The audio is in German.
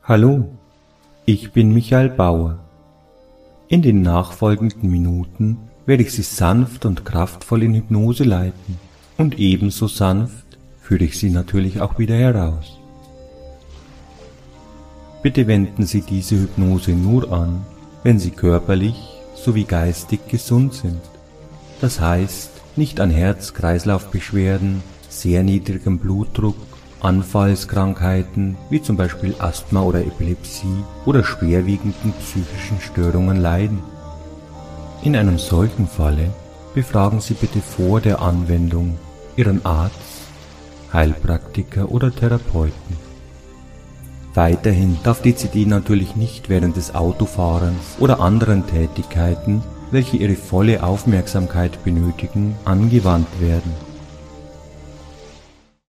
Hallo, ich bin Michael Bauer. In den nachfolgenden Minuten werde ich Sie sanft und kraftvoll in Hypnose leiten und ebenso sanft führe ich Sie natürlich auch wieder heraus. Bitte wenden Sie diese Hypnose nur an, wenn Sie körperlich sowie geistig gesund sind. Das heißt, nicht an Herz-Kreislauf-Beschwerden, sehr niedrigem Blutdruck, Anfallskrankheiten wie zum Beispiel Asthma oder Epilepsie oder schwerwiegenden psychischen Störungen leiden. In einem solchen Falle befragen Sie bitte vor der Anwendung Ihren Arzt, Heilpraktiker oder Therapeuten. Weiterhin darf DCD natürlich nicht während des Autofahrens oder anderen Tätigkeiten, welche Ihre volle Aufmerksamkeit benötigen, angewandt werden.